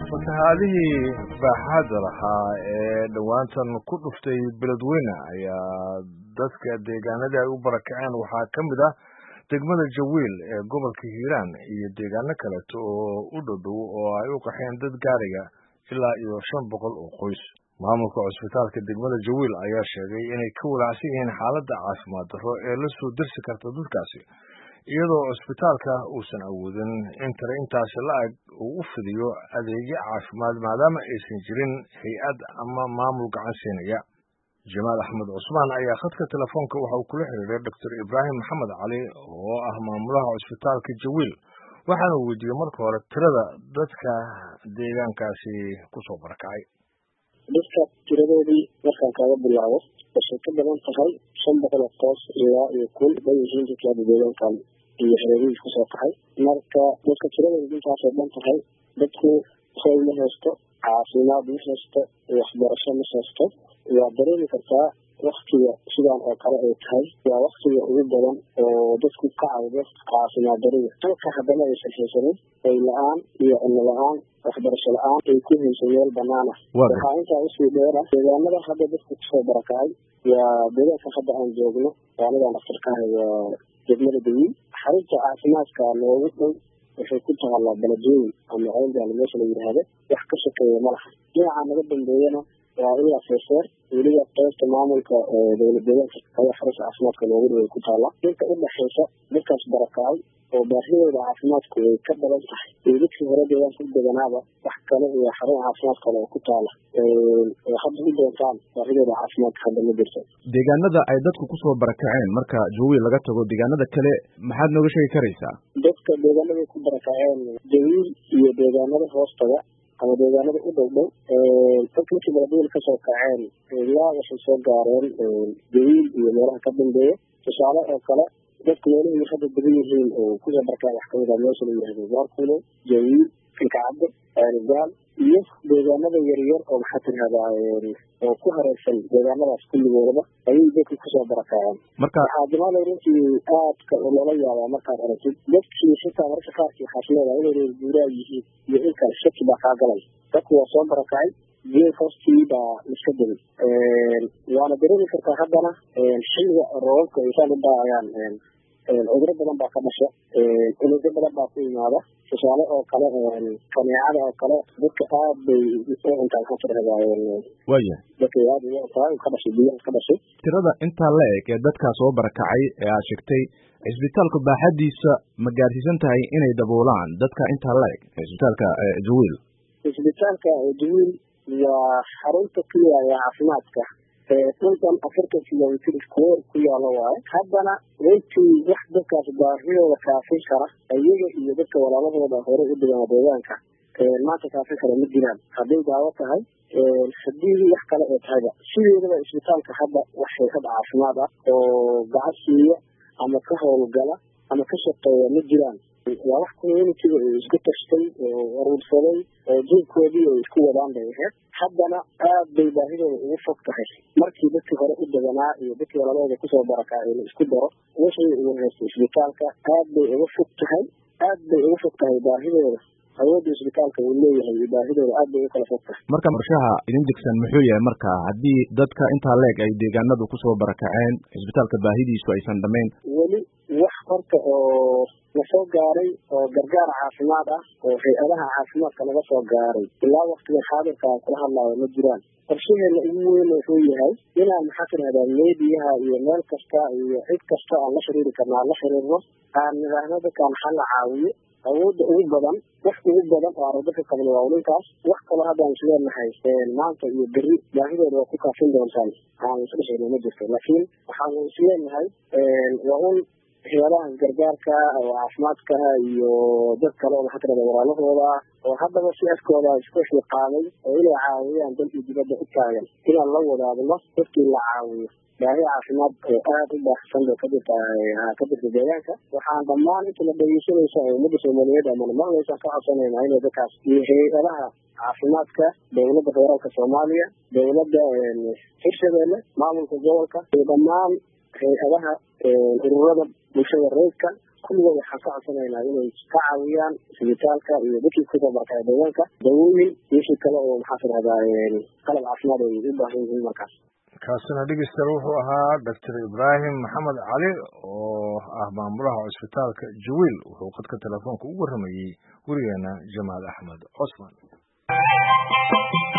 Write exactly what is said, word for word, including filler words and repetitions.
fatahaadihii baaxaadda lahaa ee dhowaantan ku dhuftay beledweyne ayaa dadka deegaanada ay u barakaceen waxaa ka mid ah degmada Jawiil ee gobolka Hiiraan iyo deegaano kaleeto oo u dhow oo ay u qaxeen dad gaariga ilaa iyo shan boqol oo qoys. Maamulka cusbitaalka degmada Jawiil ayaa sheegay inay ka walaacsan yihiin xaaladda caafimaad darro ee la soo dirsi karta dadkaasi, iyadoo cusbitaalka uusan awoodin in tare intaas la'eg uu u fidiyo adeegyo caafimaad maadaama aysan jirin hay-ad ama maamul gacan siinaya. Jamaal Axmed Cusmaan ayaa khadka telefoonka waxa uu kula xiriiray Doctor Ibraahim Maxamed Cali oo ah maamulaha cusbitaalka Jawiil, waxaana uu weydiiyey marka hore tirada dadka deegaankaasi ku soo barakacay. dadka tiradoodii markaan kaaga bilaabo waxay ka badan tahay shan boqol oo qoys ilaa iyo kun bay yihiin dadka deegaankan iyo xiriirihiisa kusoo kaxay. marka dadka tiradooda intaasay dhan tahay dadku hoy ma haysto, caafimaad ma haysto, waxbarasho ma haysto. waa dareemi kartaa waktiga sidaan oo kale ay tahay waa waktiga ugu badan oo dadku ka cawdo caafimaad darida, halka haddana aysan haysanin hoy la-aan iyo cunno la-aan, waxbarasho la-aan ay ku hayso meel banaan ah. waxaa intaa usii dheera deegaanada hadda dadku kusoo barakacay waa deegaanka hadda aan joogno anigaan dhaktarkahay waa degmada Jawiil. xarunta caafimaadka noogu dhow waxay ku taallaa beledweyne ama ceelgaal meesha la yidhaahdo, wax ka sokeeya ma laha. dhinaca naga dambeeyana waa ilaa feeseer weliba qaybta maamulka dowlad deegaanka ayaa xarunta caafimaadka noogu dhow ku taallaa. inta u dhexaysa dadkaas barakacay oo baahidooda caafimaadku way ka badan tahay iyo dadkii hore deegaanka u deganaaba wax kale iyo xarun caafimaad kale oo ku taala hadda u doontaan baahidooda caafimaadka hadda ma jirto. deegaanada ay dadku kusoo barakaceen marka Jawiil laga tago deegaanada kale maxaad nooga sheegi karaysaa? dadka deegaanada ku barakaceen Jawiil iyo deegaanada hoostaga ama deegaanada u dhow dhow dadka markii beledweyne kasoo kaceen ilaa waxay soo gaareen Jawiil iyo meelaha ka dambeeya. tusaale oo kale dadku meelihii hadda badan yihiin oo kusoo barakacay wax kamid ah meesha la yidhahdo Baarkulo, Jawiil, Filkacadde, Ceelgaal iyo deegaanada yaryar oo maxaa tirahdaa oo ku hareersan deegaanadaas kulligoodaba ayay dadku kusoo barakaceen. marka waxaa jamaal runtii aadka loola yaabaa markaad aragtid dadkii xitaa mararka qaarkii waxaad leedahay inay reer guuraa yihiin iyo in kale shaki baa kaa galay. dadku waa soo barakacay geel hoostii baa iska degay, waana dareemi kartaa haddana xilliga roobabka ay saan u daayaan cuduro badan baa ka dhasha, cudurro badan baa ku imaada. tusaale oo kale kaneecada oo kale dadka aad bay intaan ka tirahdaayeen waya dadka aad u tahay ka dhashay biyaha ka dhashay. tirada intaa la eg ee dadkaa soo barakacay ee aad sheegtay cisbitaalka baaxadiisa ma gaarsiisan tahay inay daboolaan dadka intaa la eg cisbitaalka Jawiil? cisbitaalka Jawiil waa xarunta keliya ee caafimaadka dhulkan afartan kilomitir square ku yaalo waaye. haddana runtii wax dadkaas baahidooda kaafin kara iyaga iyo dadka walaalahooda hore u degan deegaanka maanta kaafin kara ma jiraan, hadday daawo tahay haddii wax kale ee tahayba. sideedaba isbitaalka hadda wax hay-ad caafimaad ah oo gacan siiya ama ka howlgala ama ka shaqeeya ma jiraan. waa wax communitiga isku tashtay oo aruursaday oo jirkoodii ay isku wadaan bay ahayd. haddana aad bay baahidooda ugu fog tahay markii dadkii hore u deganaa iyo dadkii walaalahooda kusoo barakacay la isku daro wixii ugu haystay isbitaalka aad bay ugu fog tahay aad bay ugu fog tahay baahidooda. awoodda isbitaalka uu leeyahay iyo baahidooda aad bay u kala fog tahay. marka qorshaha idin degsan muxuu yahay marka haddii dadka intaa leeg ay deegaanadu kusoo barakaceen isbitaalka baahidiisu aysan dhamayn? weli wax horta oo la soo gaaray oo gargaar caafimaad ah oo hay-adaha caafimaadka laga soo gaaray ilaa waktiga xaadirka aan kula hadlaayo ma jiraan. qorshaheena ugu weyn wuxuu yahay inaan maxaa tirahdaa meediyaha iyo meel kasta iyo cid kasta aan la xiriiri karna aan la xiriirno aan nidhaahno dadkaan maxaa la caawiyo. awoodda ugu badan wax ugu badan oo aan dadka qabno waa ulintaas. wax kaloo haddaan isleenahay maanta iyo berri baahidooda waa ku kaafin doontaan aan isdhexeyna ma jirto, laakiin waxaan isleenahay waa un hay-adaha gargaarka oo caafimaadka iyo dad kale oo maxaa tirahdaa walaalahooda oo haddaba si afkooda isku xiqaamay oo inay caawiyaan dalkii dibadda u taagan inaan la wadaagno dadkii la caawiyo. baahi caafimaad oo aad u baahsan bay ka jirta ka jirta deegaanka. waxaan dhammaan inta la dhegeysanaysa oo ummadda Soomaaliyeed ama maqlaysa ka codsanayna inay dadkaas iyo hay-adaha caafimaadka dowladda federaalka Soomaaliya, dowladda Hirshabeelle, maamulka gobolka iyo dhammaan hay-adaha ururada bulshada rayidka kulligood waxaan ka codsanaynaa inay ka caawiyaan isbitaalka iyo dadkii kusoo barakacay deegaanka dawooyin wixii kale oo maxaa tirahdaa qalab caafimaad ay u baahan yihiin markaas. kaasina dhegeystayaal wuxuu ahaa doctor Ibrahim Maxamed Cali oo ah maamulaha isbitaalka Jawiil wuxuu qadka telefoonka ugu waramayay wariyeena Jamaal Axmed Cusman.